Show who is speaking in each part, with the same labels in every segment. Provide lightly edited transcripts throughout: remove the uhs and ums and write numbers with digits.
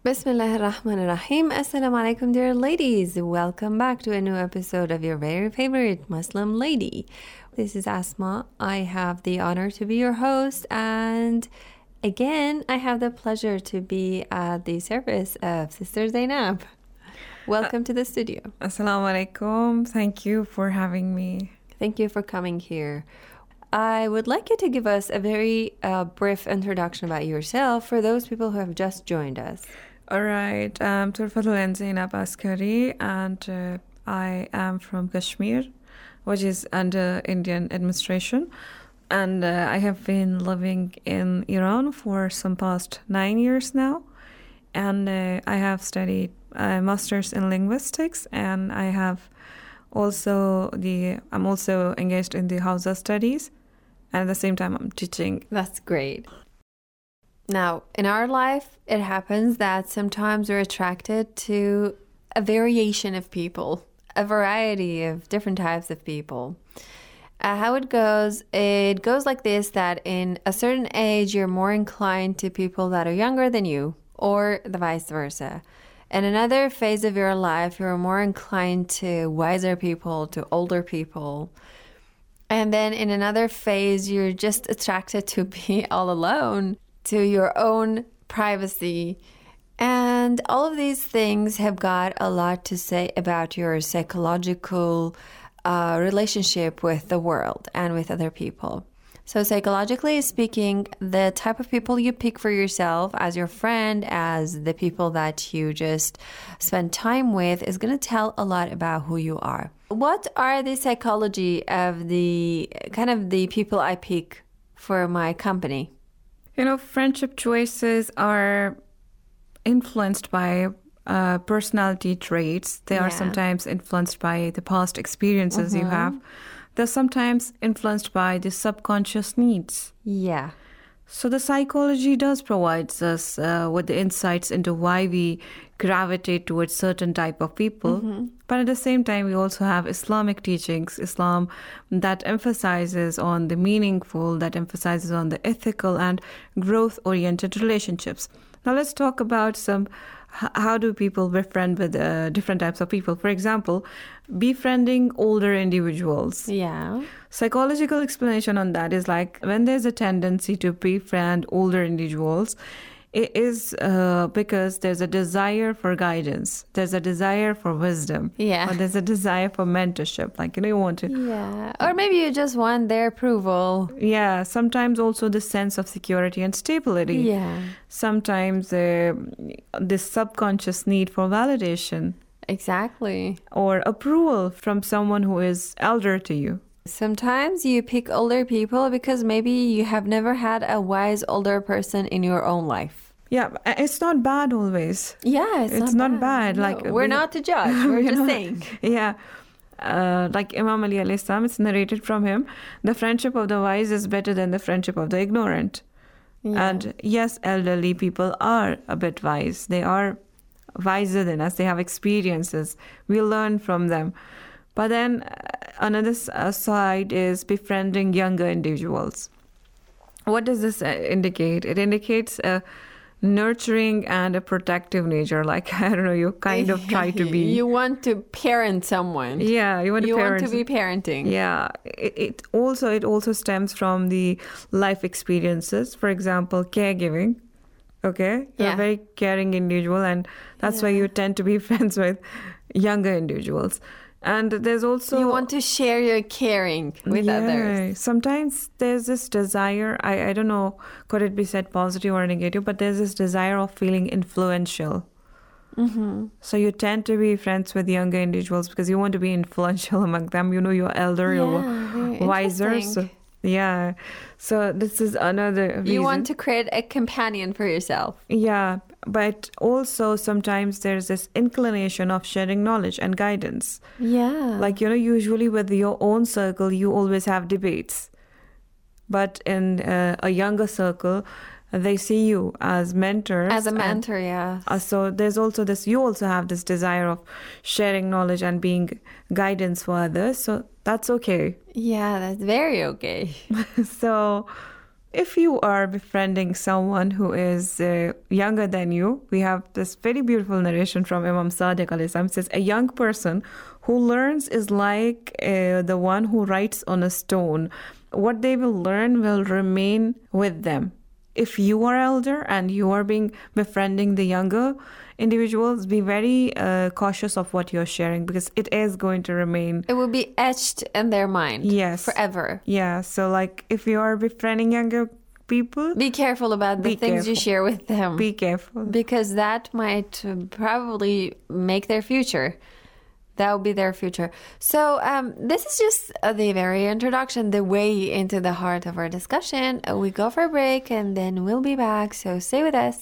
Speaker 1: Bismillahirrahmanirrahim. Assalamu alaikum, dear ladies. Welcome back to a new episode of your very favorite Muslim lady. This is Asma. I have the honor to be your host, and again, I have the pleasure to be at the service of Sister Zainab. Welcome to the studio.
Speaker 2: Assalamu alaikum. Thank you for having me.
Speaker 1: Thank you for coming here. I would like you to give us a very brief introduction about yourself for those people who have just joined us.
Speaker 2: All right. I'm Turfatul Zainab Askari, and I am from Kashmir, which is under Indian administration. And I have been living in Iran for some past 9 years now. And I have studied a master's in linguistics, and I'm also engaged in the Hausa studies. And at the same time, I'm teaching.
Speaker 1: That's great. Now, in our life, it happens that sometimes we're attracted to a variation of people, a variety of different types of people. How it goes like this, that in a certain age, you're more inclined to people that are younger than you, or the vice versa. In another phase of your life, you're more inclined to wiser people, to older people. And then in another phase, you're just attracted to be all alone, to your own privacy. And all of these things have got a lot to say about your psychological relationship with the world and with other people. So psychologically speaking, the type of people you pick for yourself as your friend, as the people that you just spend time with, is going to tell a lot about who you are. What are the psychology of the people I pick for my company?
Speaker 2: Friendship choices are influenced by personality traits. They are sometimes influenced by the past experiences you have. They're sometimes influenced by the subconscious needs.
Speaker 1: Yeah.
Speaker 2: So the psychology does provide us with the insights into why we gravitate towards certain type of people. But at the same time, we also have Islamic teachings, Islam that emphasizes on the meaningful, that emphasizes on the ethical and growth-oriented relationships. Now let's talk about how do people befriend with different types of people. For example, befriending older individuals.
Speaker 1: Yeah.
Speaker 2: Psychological explanation on that is like when there's a tendency to befriend older individuals, it is because there's a desire for guidance. There's a desire for wisdom.
Speaker 1: Yeah.
Speaker 2: Or there's a desire for mentorship. Like, you want to...
Speaker 1: Yeah. Or maybe you just want their approval.
Speaker 2: Yeah. Sometimes also the sense of security and stability.
Speaker 1: Yeah.
Speaker 2: Sometimes this subconscious need for validation.
Speaker 1: Exactly.
Speaker 2: Or approval from someone who is elder to you.
Speaker 1: Sometimes you pick older people because maybe you have never had a wise older person in your own life.
Speaker 2: Yeah, it's not bad always.
Speaker 1: Yeah, it's not bad.
Speaker 2: No,
Speaker 1: like we're not to judge. We're just saying.
Speaker 2: Yeah. Like Imam Ali alayhi salam, it's narrated from him, the friendship of the wise is better than the friendship of the ignorant. Yeah. And yes, elderly people are a bit wise. They are wiser than us. They have experiences. We learn from them. But then another side is befriending younger individuals. What does this indicate? It indicates a nurturing and a protective nature. Like, I don't know, you kind of try to be...
Speaker 1: You want to parent someone.
Speaker 2: Yeah, you want to
Speaker 1: be parenting.
Speaker 2: Yeah. It also stems from the life experiences. For example, caregiving. Okay? You're a very caring individual, and that's why you tend to be friends with younger individuals. And there's also...
Speaker 1: You want to share your caring with others.
Speaker 2: Sometimes there's this desire, I don't know, could it be said positive or negative, but there's this desire of feeling influential. So you tend to be friends with younger individuals because you want to be influential among them. You're elder, you're wiser. So this is another reason.
Speaker 1: You want to create a companion for yourself.
Speaker 2: Yeah, but also sometimes there's this inclination of sharing knowledge and guidance.
Speaker 1: Yeah.
Speaker 2: Like, usually with your own circle, you always have debates. But in a younger circle, they see you as mentors.
Speaker 1: As a mentor, yeah.
Speaker 2: So there's also this, you also have this desire of sharing knowledge and being guidance for others. So that's okay.
Speaker 1: Yeah, that's very okay.
Speaker 2: So if you are befriending someone who is younger than you, we have this very beautiful narration from Imam Sadiq alayhi salam. It says, a young person who learns is like the one who writes on a stone. What they will learn will remain with them. If you are elder and you are befriending the younger individuals, be very cautious of what you're sharing, because it is going to remain.
Speaker 1: It will be etched in their mind.
Speaker 2: Yes.
Speaker 1: Forever.
Speaker 2: Yeah. So like if you are befriending younger people,
Speaker 1: be careful about the things you share with them.
Speaker 2: Be careful.
Speaker 1: Because that might probably make their future. That will be their future. So this is just the very introduction, the way into the heart of our discussion. We go for a break and then we'll be back. So stay with us.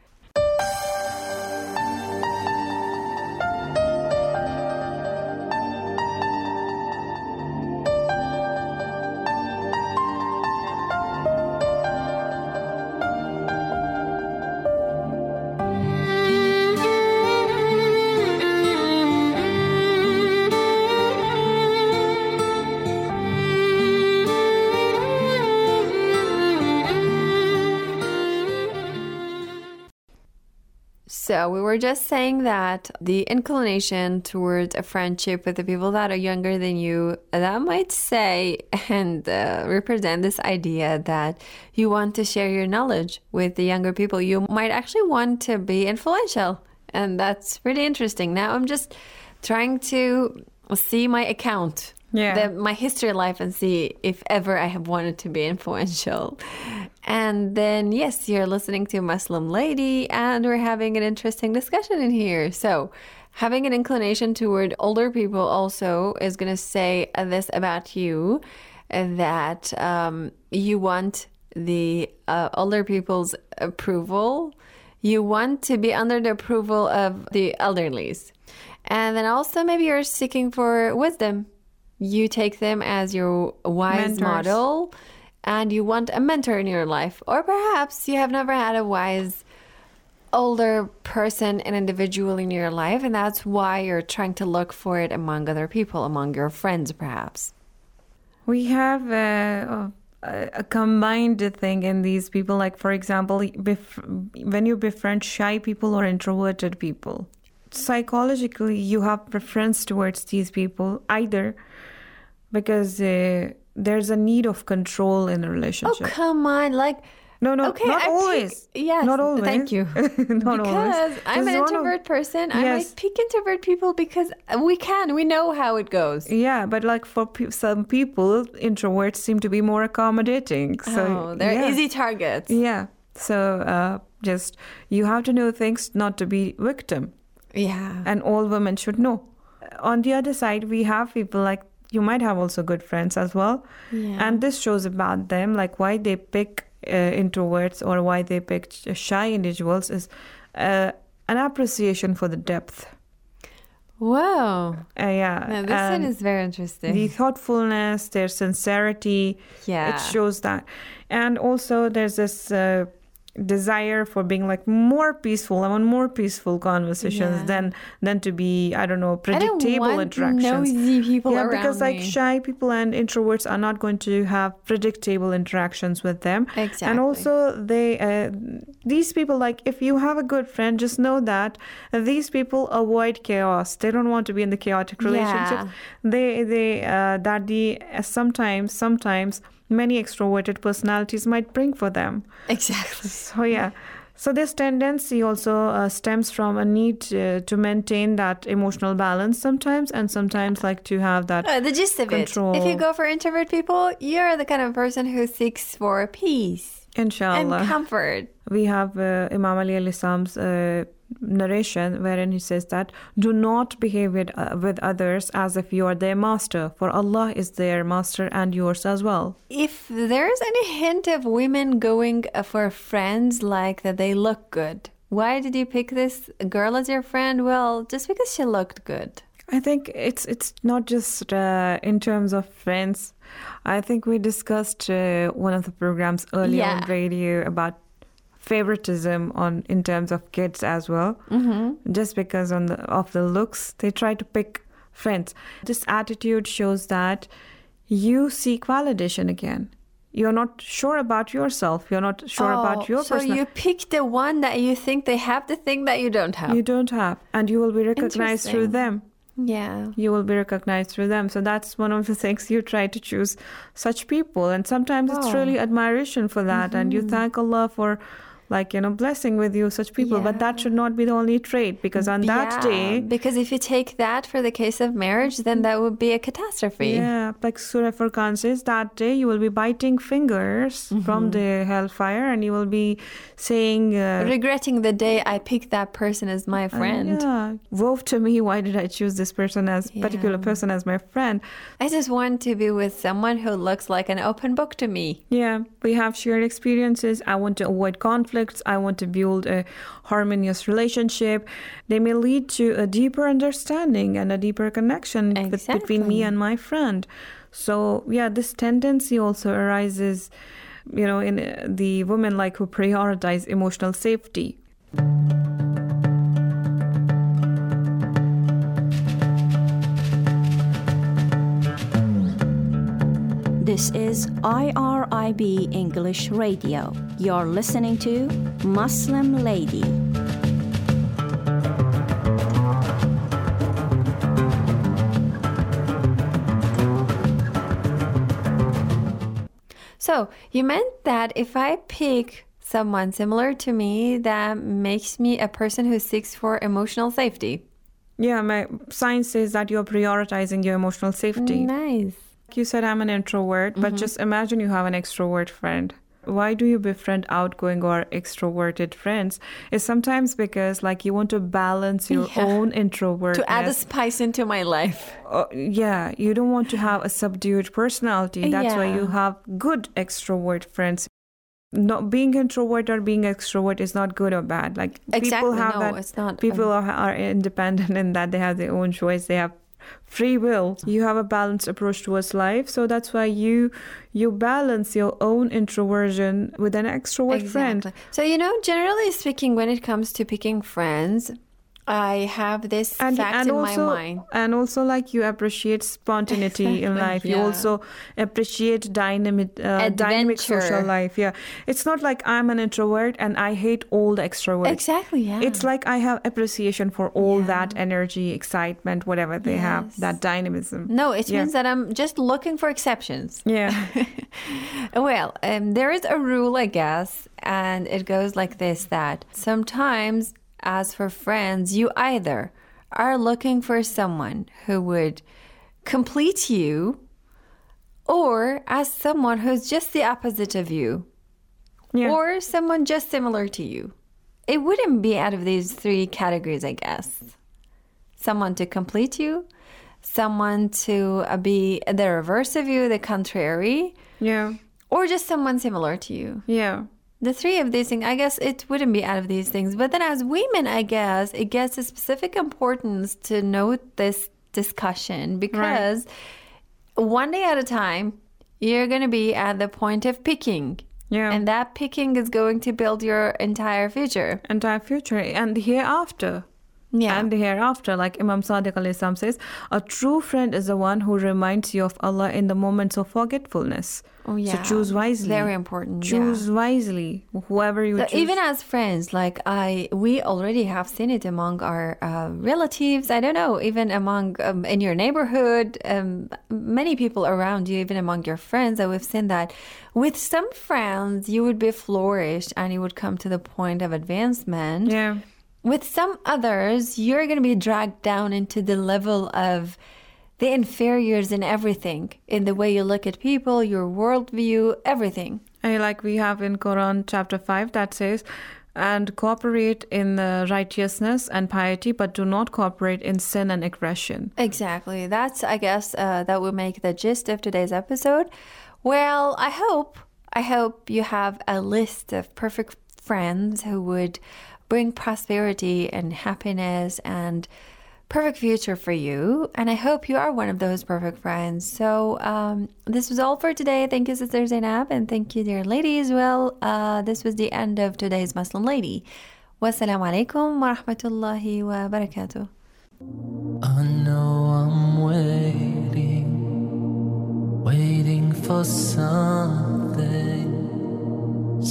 Speaker 1: So we were just saying that the inclination towards a friendship with the people that are younger than you, that might say and represent this idea that you want to share your knowledge with the younger people. You might actually want to be influential. And that's pretty interesting. Now I'm just trying to see my account, my history life, and see if ever I have wanted to be influential. And then, yes, you're listening to Muslim Lady, and we're having an interesting discussion in here. So having an inclination toward older people also is going to say this about you, that you want the older people's approval. You want to be under the approval of the elderlies. And then also maybe you're seeking for wisdom. You take them as your wise model, and you want a mentor in your life. Or perhaps you have never had a wise older person, an individual in your life, and that's why you're trying to look for it among other people, among your friends perhaps.
Speaker 2: We have a combined thing in these people. Like, for example, when you befriend shy people or introverted people, psychologically you have preference towards these people, either because there's a need of control in a relationship.
Speaker 1: Oh, come on. Like,
Speaker 2: no,
Speaker 1: okay,
Speaker 2: not always.
Speaker 1: Yes,
Speaker 2: not always.
Speaker 1: Thank you.
Speaker 2: Not
Speaker 1: because
Speaker 2: always.
Speaker 1: I'm an introvert person. Yes. I might pick introvert people because we know how it goes.
Speaker 2: Yeah, but like for some people, introverts seem to be more accommodating. So
Speaker 1: they're easy targets.
Speaker 2: Yeah. So just, you have to know things not to be victim.
Speaker 1: Yeah.
Speaker 2: And all women should know. On the other side, we have people like, you might have also good friends as well.
Speaker 1: Yeah.
Speaker 2: And this shows about them, like why they pick introverts or why they pick shy individuals is an appreciation for the depth.
Speaker 1: Wow.
Speaker 2: Yeah.
Speaker 1: Now, this one is very interesting.
Speaker 2: The thoughtfulness, their sincerity.
Speaker 1: Yeah.
Speaker 2: It shows that. And also there's this desire for being like more peaceful. I want more peaceful conversations than to be, I don't know, predictable interactions.
Speaker 1: Nosy people around
Speaker 2: because like shy people and introverts are not going to have predictable interactions with them.
Speaker 1: Exactly.
Speaker 2: And also these people, like if you have a good friend, just know that these people avoid chaos. They don't want to be in the chaotic relationship. Sometimes many extroverted personalities might bring for them.
Speaker 1: Exactly.
Speaker 2: So yeah. So this tendency also stems from a need to maintain that emotional balance sometimes, and sometimes like to have that
Speaker 1: the gist of
Speaker 2: control.
Speaker 1: It. If you go for introvert people, you're the kind of person who seeks for peace.
Speaker 2: Inshallah.
Speaker 1: And comfort.
Speaker 2: We have Imam Ali alayhi salam's narration wherein he says that do not behave with others as if you are their master, for Allah is their master and yours as well.
Speaker 1: If there's any hint of women going for friends like that they look good, why did you pick this girl as your friend? Well, just because she looked good.
Speaker 2: I think it's not just in terms of friends. I think we discussed one of the programs earlier on radio about favoritism in terms of kids as well. Mm-hmm. Just because of the looks, they try to pick friends. This attitude shows that you seek validation again. you're not sure about yourself. You're not sure about your
Speaker 1: so
Speaker 2: personality.
Speaker 1: you pick the one that you think they have the thing that you don't have.
Speaker 2: You don't have. And you will be recognized through them.
Speaker 1: Yeah.
Speaker 2: You will be recognized through them. So that's one of the things, you try to choose such people. And sometimes it's really admiration for that. And you thank Allah for, like, blessing with you such people. But that should not be the only trait, because on that day...
Speaker 1: Because if you take that for the case of marriage, then that would be a catastrophe.
Speaker 2: Yeah, like Surah Furqan says, that day you will be biting fingers from the hellfire, and you will be saying...
Speaker 1: regretting the day I picked that person as my friend.
Speaker 2: Woe to me, why did I choose this particular person as my friend?
Speaker 1: I just want to be with someone who looks like an open book to me.
Speaker 2: Yeah, we have shared experiences. I want to avoid conflict. I want to build a harmonious relationship. They may lead to a deeper understanding and a deeper connection between me and my friend. So, this tendency also arises, in the women who prioritize emotional safety.
Speaker 3: This is IRIB English Radio. You're listening to Muslim Lady.
Speaker 1: So, you meant that if I pick someone similar to me, that makes me a person who seeks for emotional safety?
Speaker 2: Yeah, my science says that you're prioritizing your emotional safety.
Speaker 1: Nice.
Speaker 2: You said I'm an introvert, but just imagine you have an extrovert friend. Why do you befriend outgoing or extroverted friends? It's sometimes because you want to balance your own introvert.
Speaker 1: To add a spice into my life.
Speaker 2: You don't want to have a subdued personality. That's why you have good extrovert friends. Not being introvert or being extrovert is not good or bad. People have that.
Speaker 1: It's not.
Speaker 2: People are independent in that they have their own choice. They have free will. You have a balanced approach towards life, so that's why you balance your own introversion with an extrovert friend.
Speaker 1: So generally speaking, when it comes to picking friends, I have this fact in my mind.
Speaker 2: And also, you appreciate spontaneity in life. You also appreciate dynamic social life. Yeah. It's not like I'm an introvert and I hate all the extroverts.
Speaker 1: Exactly, yeah.
Speaker 2: It's like I have appreciation for all that energy, excitement, whatever they have, that dynamism.
Speaker 1: No, it means that I'm just looking for exceptions.
Speaker 2: Yeah.
Speaker 1: Well, there is a rule, I guess, and it goes like this, that sometimes... as for friends, you either are looking for someone who would complete you, or as someone who's just the opposite of you, or someone just similar to you. It wouldn't be out of these three categories, I guess. Someone to complete you, someone to be the reverse of you, the contrary, or just someone similar to you.
Speaker 2: Yeah.
Speaker 1: The three of these things, I guess it wouldn't be out of these things. But then as women, I guess, it gets a specific importance to note this discussion, because one day at a time, you're going to be at the point of picking.
Speaker 2: Yeah.
Speaker 1: And that picking is going to build your entire future.
Speaker 2: And the hereafter.
Speaker 1: Yeah.
Speaker 2: And the hereafter, like Imam Sadiq alayhi salam says, a true friend is the one who reminds you of Allah in the moments of forgetfulness.
Speaker 1: Oh, yeah.
Speaker 2: So choose wisely.
Speaker 1: Very important.
Speaker 2: Choose wisely, whoever you choose.
Speaker 1: Even as friends, we already have seen it among our relatives. I don't know, even among in your neighborhood, many people around you, even among your friends. That we've seen that with some friends, you would be flourished and you would come to the point of advancement.
Speaker 2: Yeah.
Speaker 1: With some others, you're going to be dragged down into the level of the inferiors in everything, in the way you look at people, your worldview, everything.
Speaker 2: Like we have in Quran chapter 5 that says, and cooperate in the righteousness and piety, but do not cooperate in sin and aggression.
Speaker 1: Exactly. That's, I guess, that will make the gist of today's episode. Well, I hope you have a list of perfect friends who would bring prosperity and happiness and perfect future for you. And I hope you are one of those perfect friends. So this was all for today. Thank you, Sister Zainab, and thank you, dear lady, as well. This was the end of today's Muslim Lady. Wassalamu alaikum wa rahmatullahi wa barakatuh.
Speaker 4: I know I'm waiting for something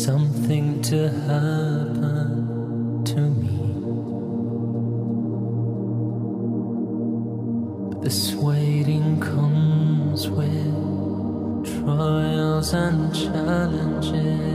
Speaker 4: something to happen to me. This waiting comes with trials and challenges.